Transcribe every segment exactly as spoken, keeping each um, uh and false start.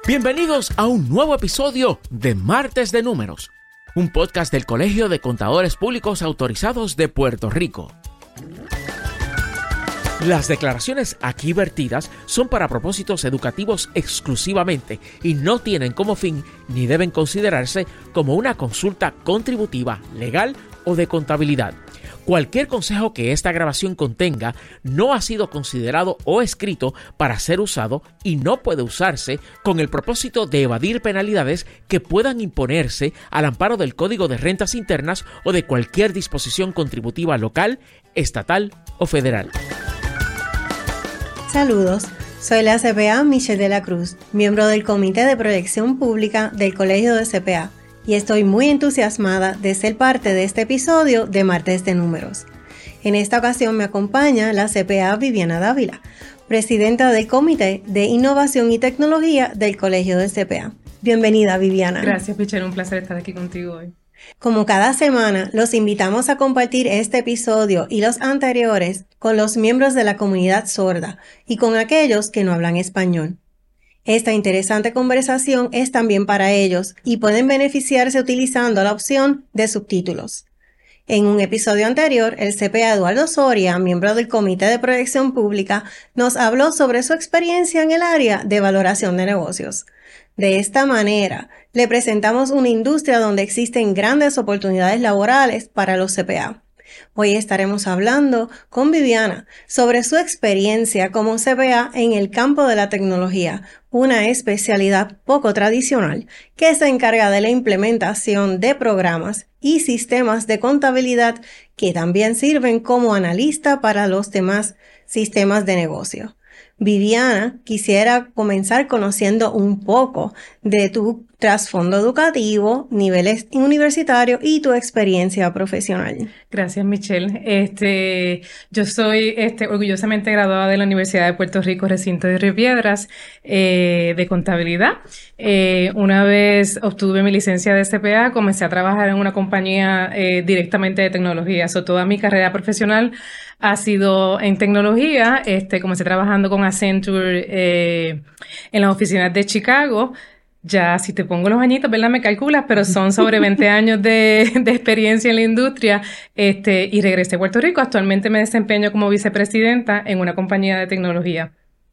Bienvenidos a un nuevo episodio de Martes de Números, un podcast del Colegio de Contadores Públicos Autorizados de Puerto Rico. Las declaraciones aquí vertidas son para propósitos educativos exclusivamente y no tienen como fin ni deben considerarse como una consulta contributiva, legal o de contabilidad. Cualquier consejo que esta grabación contenga no ha sido considerado o escrito para ser usado y no puede usarse con el propósito de evadir penalidades que puedan imponerse al amparo del Código de Rentas Internas o de cualquier disposición contributiva local, estatal o federal. Saludos, soy la C P A Michelle de la Cruz, miembro del Comité de Proyección Pública del Colegio de C P A. Y estoy muy entusiasmada de ser parte de este episodio de Martes de Números. En esta ocasión me acompaña la C P A Viviana Dávila, presidenta del Comité de Innovación y Tecnología del Colegio de C P A. Bienvenida, Viviana. Gracias, Michelle. Un placer estar aquí contigo hoy. Como cada semana, los invitamos a compartir este episodio y los anteriores con los miembros de la comunidad sorda y con aquellos que no hablan español. Esta interesante conversación es también para ellos y pueden beneficiarse utilizando la opción de subtítulos. En un episodio anterior, el C P A Eduardo Soria, miembro del Comité de Proyección Pública, nos habló sobre su experiencia en el área de valoración de negocios. De esta manera, le presentamos una industria donde existen grandes oportunidades laborales para los C P A. Hoy estaremos hablando con Viviana sobre su experiencia como C P A en el campo de la tecnología, una especialidad poco tradicional que se encarga de la implementación de programas y sistemas de contabilidad que también sirven como analista para los demás sistemas de negocio. Viviana, quisiera comenzar conociendo un poco de tu trasfondo educativo, niveles universitarios y tu experiencia profesional. Gracias, Michelle. Este, yo soy este, orgullosamente graduada de la Universidad de Puerto Rico, recinto de Río Piedras, eh, de contabilidad. Eh, una vez obtuve mi licencia de C P A, comencé a trabajar en una compañía eh, directamente de tecnología. So, toda mi carrera profesional ha sido en tecnología. Este, comencé trabajando con Accenture eh, en las oficinas de Chicago. Ya, si te pongo los añitos, ¿verdad? Me calculas, pero son sobre veinte años de, de experiencia en la industria, este, y regresé a Puerto Rico. Actualmente me desempeño como vicepresidenta en una compañía de tecnología.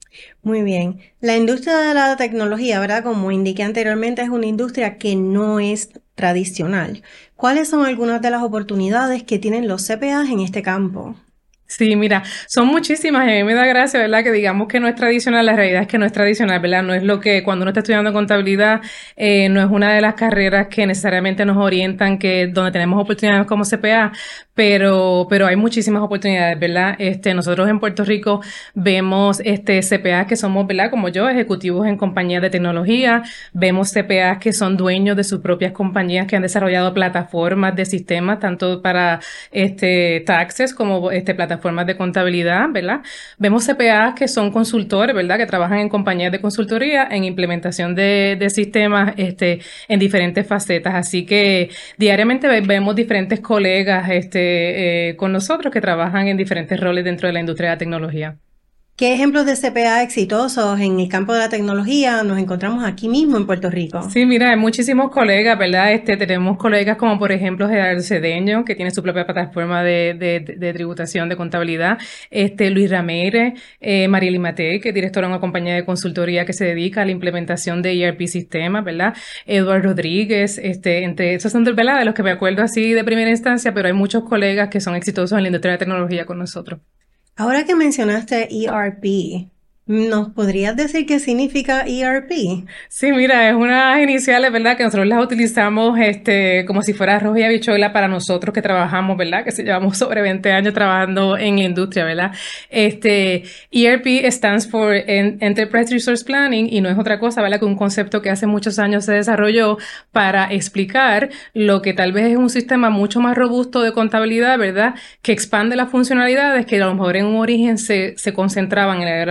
Muy bien. La industria de la tecnología, ¿verdad? Como indiqué anteriormente, es una industria que no es tradicional. ¿Cuáles son algunas de las oportunidades que tienen los C P As en este campo? Sí, mira, son muchísimas y a mí me da gracia, ¿verdad? Que digamos que no es tradicional, la realidad es que no es tradicional, ¿verdad? No es lo que cuando uno está estudiando contabilidad, eh, no es una de las carreras que necesariamente nos orientan, que donde tenemos oportunidades como C P A, pero, pero hay muchísimas oportunidades, ¿verdad? Este, nosotros en Puerto Rico vemos, este, C P As que somos, ¿verdad? Como yo, ejecutivos en compañías de tecnología, vemos C P As que son dueños de sus propias compañías que han desarrollado plataformas de sistemas, tanto para, este, taxes como, este, plataformas formas de contabilidad, ¿verdad? Vemos C P As que son consultores, ¿verdad? Que trabajan en compañías de consultoría en implementación de, de sistemas, este, en diferentes facetas. Así que diariamente ve, vemos diferentes colegas, este, eh, con nosotros que trabajan en diferentes roles dentro de la industria de la tecnología. ¿Qué ejemplos de C P A exitosos en el campo de la tecnología nos encontramos aquí mismo en Puerto Rico? Sí, mira, hay muchísimos colegas, ¿verdad? Este, tenemos colegas como, por ejemplo, Gerardo Cedeño, que tiene su propia plataforma de, de, de tributación, de contabilidad. Este, Luis Ramírez, eh, Marieli Matei, que es directora de una compañía de consultoría que se dedica a la implementación de E R P sistemas, ¿verdad? Eduardo Rodríguez, este, entre esos son, ¿verdad? De los que me acuerdo así de primera instancia, pero hay muchos colegas que son exitosos en la industria de la tecnología con nosotros. Ahora que mencionaste E R P, ¿nos podrías decir qué significa E R P? Sí, mira, es unas iniciales, ¿verdad? Que nosotros las utilizamos este, como si fuera arroz y habichuela para nosotros que trabajamos, ¿verdad? Que se llevamos sobre veinte años trabajando en la industria, ¿verdad? Este, E R P stands for Enterprise Resource Planning y no es otra cosa, ¿verdad? Que un concepto que hace muchos años se desarrolló para explicar lo que tal vez es un sistema mucho más robusto de contabilidad, ¿verdad? Que expande las funcionalidades que a lo mejor en un origen se, se concentraban en la que era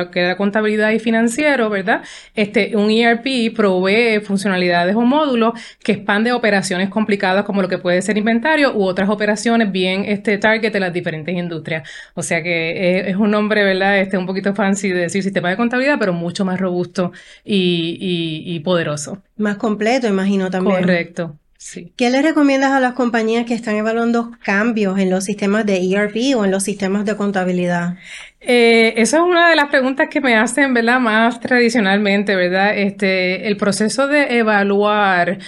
contabilidad y financiero, ¿verdad? Este, un E R P provee funcionalidades o módulos que expande operaciones complicadas como lo que puede ser inventario u otras operaciones bien este, target de las diferentes industrias. O sea que es, es un nombre, ¿verdad? Este, un poquito fancy de decir sistema de contabilidad, pero mucho más robusto y, y, y poderoso. Más completo, imagino también. Correcto. Sí. ¿Qué le recomiendas a las compañías que están evaluando cambios en los sistemas de E R P o en los sistemas de contabilidad? Eh, eso es una de las preguntas que me hacen, ¿verdad? Más tradicionalmente, ¿verdad? Este, el proceso de evaluar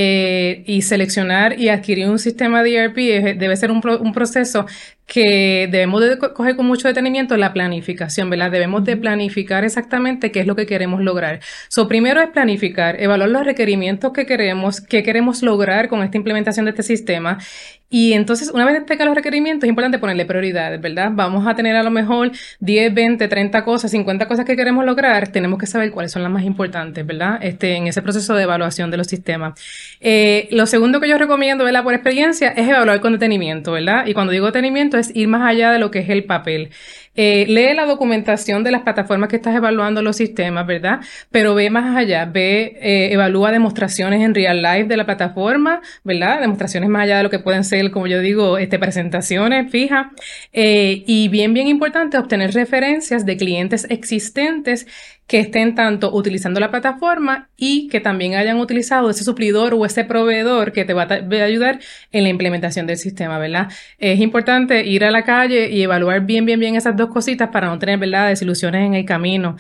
eh, y seleccionar y adquirir un sistema de E R P es, debe ser un, pro, un proceso que debemos de coger con mucho detenimiento la planificación, ¿verdad? Debemos de planificar exactamente qué es lo que queremos lograr. So, primero es planificar, evaluar los requerimientos que queremos, qué queremos lograr con esta implementación de este sistema. Y entonces, una vez tenga los requerimientos, es importante ponerle prioridades, ¿verdad? Vamos a tener a lo mejor diez, veinte, treinta cosas, cincuenta cosas que queremos lograr. Tenemos que saber cuáles son las más importantes, ¿verdad? Este, en ese proceso de evaluación de los sistemas. Eh, lo segundo que yo recomiendo, ¿verdad? Por experiencia, es evaluar con detenimiento, ¿verdad? Y cuando digo detenimiento, es ir más allá de lo que es el papel. Eh, lee la documentación de las plataformas que estás evaluando los sistemas, ¿verdad? Pero ve más allá, ve, eh, evalúa demostraciones en real life de la plataforma, ¿verdad? Demostraciones más allá de lo que pueden ser, como yo digo, este, presentaciones fijas. Eh, y bien, bien importante, obtener referencias de clientes existentes que estén tanto utilizando la plataforma y que también hayan utilizado ese suplidor o ese proveedor que te va a, va a ayudar en la implementación del sistema, ¿verdad? Es importante ir a la calle y evaluar bien, bien, bien esas dos cositas para no tener, ¿verdad?, desilusiones en el camino.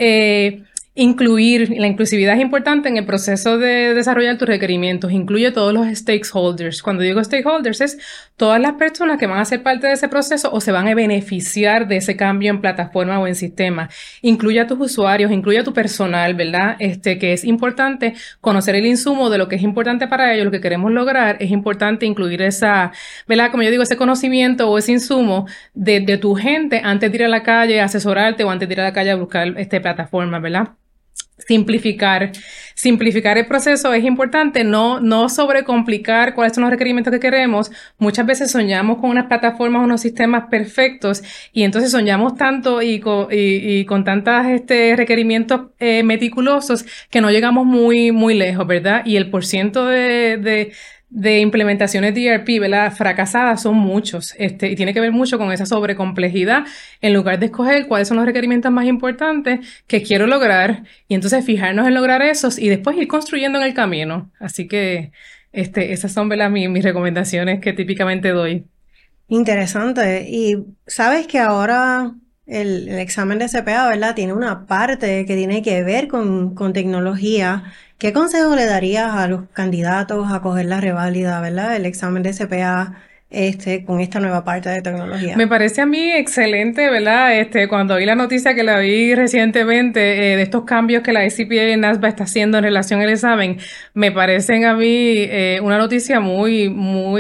Eh, Incluir, la inclusividad es importante en el proceso de desarrollar tus requerimientos. Incluye todos los stakeholders. Cuando digo stakeholders es todas las personas que van a ser parte de ese proceso o se van a beneficiar de ese cambio en plataforma o en sistema. Incluye a tus usuarios, incluye a tu personal, ¿verdad? Este, que es importante conocer el insumo de lo que es importante para ellos, lo que queremos lograr. Es importante incluir esa, ¿verdad? Como yo digo, ese conocimiento o ese insumo de, de tu gente antes de ir a la calle a asesorarte o antes de ir a la calle a buscar este plataforma, ¿verdad? Simplificar, simplificar el proceso es importante, no, no sobrecomplicar cuáles son los requerimientos que queremos. Muchas veces soñamos con unas plataformas, unos sistemas perfectos y entonces soñamos tanto y con, y, y con tantos este, requerimientos eh, meticulosos que no llegamos muy, muy lejos, ¿verdad? Y el porciento de, de de implementaciones de E R P, ¿verdad?, fracasadas son muchos, este, y tiene que ver mucho con esa sobrecomplejidad, en lugar de escoger cuáles son los requerimientos más importantes que quiero lograr, y entonces fijarnos en lograr esos, y después ir construyendo en el camino. Así que, este, esas son, ¿verdad?, mis, mis recomendaciones que típicamente doy. Interesante. Y sabes que ahora el, el examen de C P A, ¿verdad?, tiene una parte que tiene que ver con, con tecnología. ¿Qué consejo le darías a los candidatos a coger la reválida, ¿verdad?, el examen de C P A este, con esta nueva parte de tecnología? Me parece a mí excelente, ¿verdad? Este, cuando vi la noticia que la vi recientemente eh, de estos cambios que la A C P A y NASBA está haciendo en relación al examen, me parecen a mí eh, una noticia muy,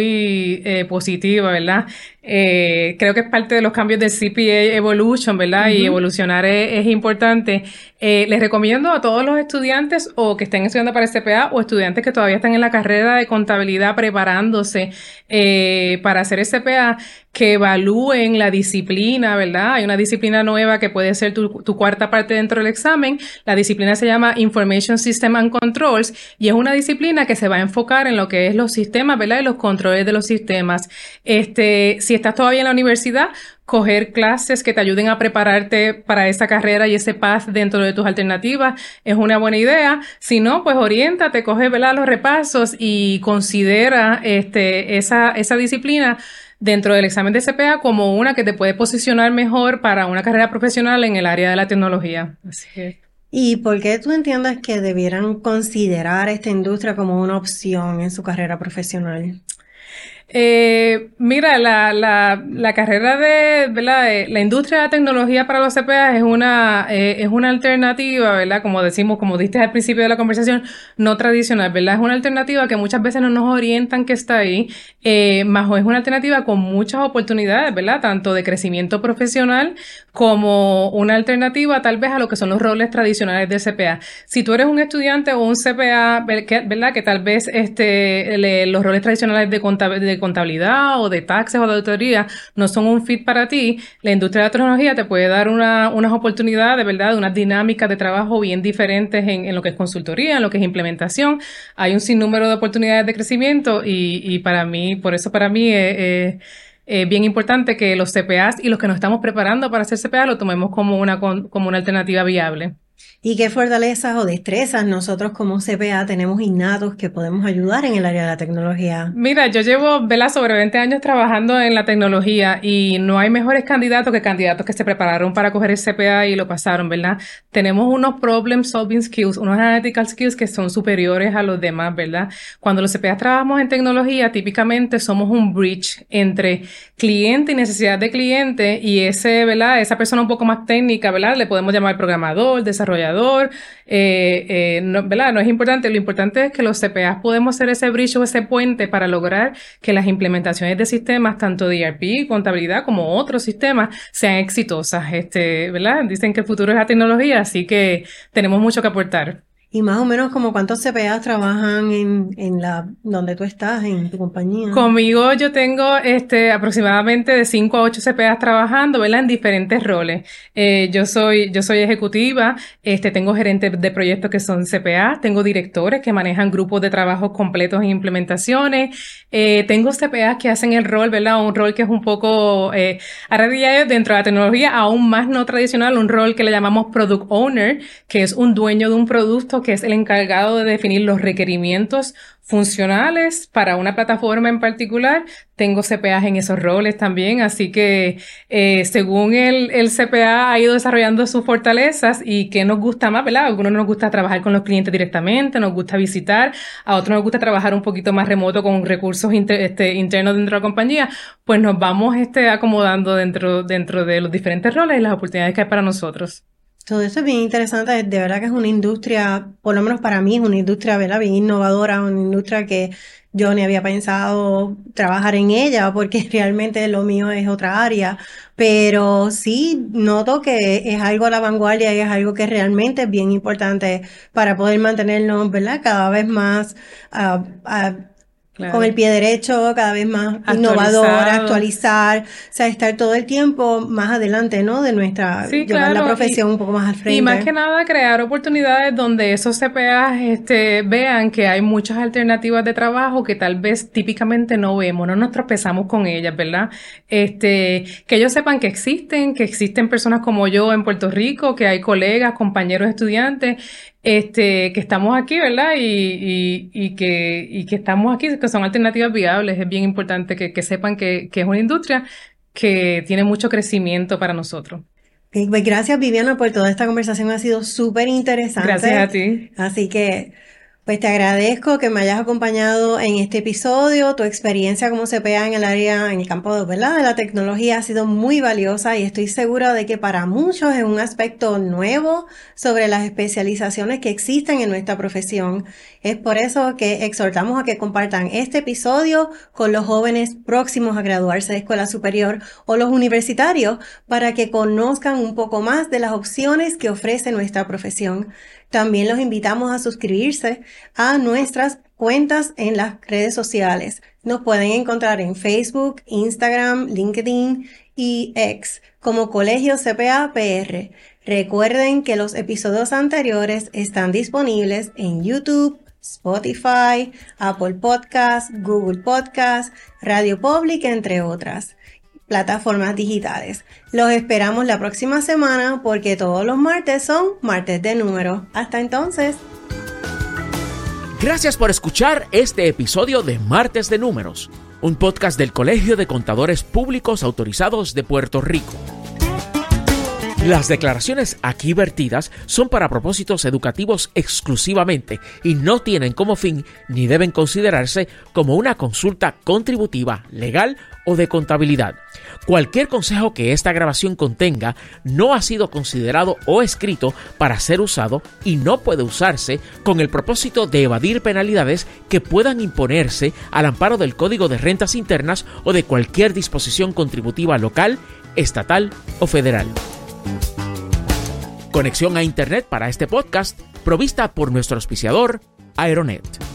muy eh, positiva, ¿verdad? Eh, creo que es parte de los cambios del C P A Evolution, ¿verdad? Uh-huh. Y evolucionar es, es importante. Eh, les recomiendo a todos los estudiantes o que estén estudiando para el C P A o estudiantes que todavía están en la carrera de contabilidad preparándose eh, para hacer el C P A, que evalúen la disciplina, ¿verdad? Hay una disciplina nueva que puede ser tu, tu cuarta parte dentro del examen. La disciplina se llama Information System and Controls y es una disciplina que se va a enfocar en lo que es los sistemas, ¿verdad? Y los controles de los sistemas. Este, si estás todavía en la universidad, coger clases que te ayuden a prepararte para esa carrera y ese path dentro de tus alternativas es una buena idea. Si no, pues oriéntate, coge, ¿verdad?, los repasos y considera este, esa, esa disciplina dentro del examen de C P A como una que te puede posicionar mejor para una carrera profesional en el área de la tecnología. Así que... ¿Y por qué tú entiendes que debieran considerar esta industria como una opción en su carrera profesional? Eh, mira, la, la, la carrera de, ¿verdad?, la industria de la tecnología para los C P A es una, eh, es una alternativa, ¿verdad?, como decimos, como diste al principio de la conversación, no tradicional, ¿verdad? Es una alternativa que muchas veces no nos orientan que está ahí, eh, más es una alternativa con muchas oportunidades, ¿verdad?, tanto de crecimiento profesional como una alternativa tal vez a lo que son los roles tradicionales del C P A. Si tú eres un estudiante o un C P A, ¿verdad?, que tal vez este, le, los roles tradicionales de contabilidad, de contabilidad o de taxes o de auditoría no son un fit para ti, la industria de la tecnología te puede dar una, unas oportunidades, ¿verdad? Unas dinámicas de trabajo bien diferentes en, en lo que es consultoría, en lo que es implementación. Hay un sinnúmero de oportunidades de crecimiento y, y para mí, por eso para mí es... Eh, Es eh, bien importante que los C P As y los que nos estamos preparando para ser C P A lo tomemos como una, como una alternativa viable. ¿Y qué fortalezas o destrezas nosotros como C P A tenemos innatos que podemos ayudar en el área de la tecnología? Mira, yo llevo, ¿verdad?, sobre veinte años trabajando en la tecnología y no hay mejores candidatos que candidatos que se prepararon para coger el C P A y lo pasaron, ¿verdad? Tenemos unos problem solving skills, unos analytical skills que son superiores a los demás, ¿verdad? Cuando los C P As trabajamos en tecnología, típicamente somos un bridge entre cliente y necesidad de cliente y ese, ¿verdad?, esa persona un poco más técnica, ¿verdad?, le podemos llamar programador, desarrollador, Eh, eh, no, ¿verdad? No es importante, lo importante es que los C P As podemos ser ese bridge o ese puente para lograr que las implementaciones de sistemas, tanto de E R P, contabilidad, como otros sistemas, sean exitosas, este, ¿verdad? Dicen que el futuro es la tecnología, así que tenemos mucho que aportar. Y más o menos como cuántos C P As trabajan en, en la, donde tú estás, en tu compañía. Conmigo yo tengo este aproximadamente de cinco a ocho C P As trabajando, ¿verdad?, en diferentes roles. Eh, yo soy, yo soy ejecutiva, este, tengo gerentes de proyectos que son C P A, tengo directores que manejan grupos de trabajo completos en implementaciones, eh, tengo C P As que hacen el rol, ¿verdad?, un rol que es un poco, eh, ahora día dentro de la tecnología aún más no tradicional, un rol que le llamamos Product Owner, que es un dueño de un producto que es el encargado de definir los requerimientos funcionales para una plataforma en particular. Tengo C P As en esos roles también, así que eh, según el, el C P A ha ido desarrollando sus fortalezas y qué nos gusta más, ¿verdad? A algunos nos gusta trabajar con los clientes directamente, nos gusta visitar, a otros nos gusta trabajar un poquito más remoto con recursos inter, este, internos dentro de la compañía, pues nos vamos este, acomodando dentro, dentro de los diferentes roles y las oportunidades que hay para nosotros. Todo eso es bien interesante, de verdad que es una industria, por lo menos para mí es una industria, ¿verdad?, bien innovadora, una industria que yo ni había pensado trabajar en ella porque realmente lo mío es otra área, pero sí noto que es algo a la vanguardia y es algo que realmente es bien importante para poder mantenernos, ¿verdad?, cada vez más uh, uh, Claro. Con el pie derecho, cada vez más innovador, actualizar, o sea, estar todo el tiempo más adelante, ¿no? De nuestra, sí, llevar claro. la profesión y, un poco más al frente. Y más que nada crear oportunidades donde esos C P As este, vean que hay muchas alternativas de trabajo que tal vez típicamente no vemos, no nos tropezamos con ellas, ¿verdad? Este, que ellos sepan que existen, que existen personas como yo en Puerto Rico, que hay colegas, compañeros, estudiantes, este, que estamos aquí, ¿verdad? Y, y, y que, y que estamos aquí, que son alternativas viables. Es bien importante que, que sepan que, que es una industria que tiene mucho crecimiento para nosotros. Gracias, Viviana, por toda esta conversación. Ha sido súper interesante. Gracias a ti. Así que, pues te agradezco que me hayas acompañado en este episodio. Tu experiencia como C P A en el área, en el campo, ¿verdad?, de la tecnología ha sido muy valiosa y estoy segura de que para muchos es un aspecto nuevo sobre las especializaciones que existen en nuestra profesión. Es por eso que exhortamos a que compartan este episodio con los jóvenes próximos a graduarse de escuela superior o los universitarios para que conozcan un poco más de las opciones que ofrece nuestra profesión. También los invitamos a suscribirse a nuestras cuentas en las redes sociales. Nos pueden encontrar en Facebook, Instagram, LinkedIn y X como Colegio C P A P R. Recuerden que los episodios anteriores están disponibles en YouTube, Spotify, Apple Podcasts, Google Podcasts, Radio Public, entre otras plataformas digitales. Los esperamos la próxima semana porque todos los martes son martes de números. Hasta entonces. Gracias por escuchar este episodio de Martes de Números, un podcast del Colegio de Contadores Públicos Autorizados de Puerto Rico. Las declaraciones aquí vertidas son para propósitos educativos exclusivamente y no tienen como fin ni deben considerarse como una consulta contributiva, legal o de contabilidad. Cualquier consejo que esta grabación contenga no ha sido considerado o escrito para ser usado y no puede usarse con el propósito de evadir penalidades que puedan imponerse al amparo del Código de Rentas Internas o de cualquier disposición contributiva local, estatal o federal. Conexión a Internet para este podcast provista por nuestro auspiciador, Aeronet.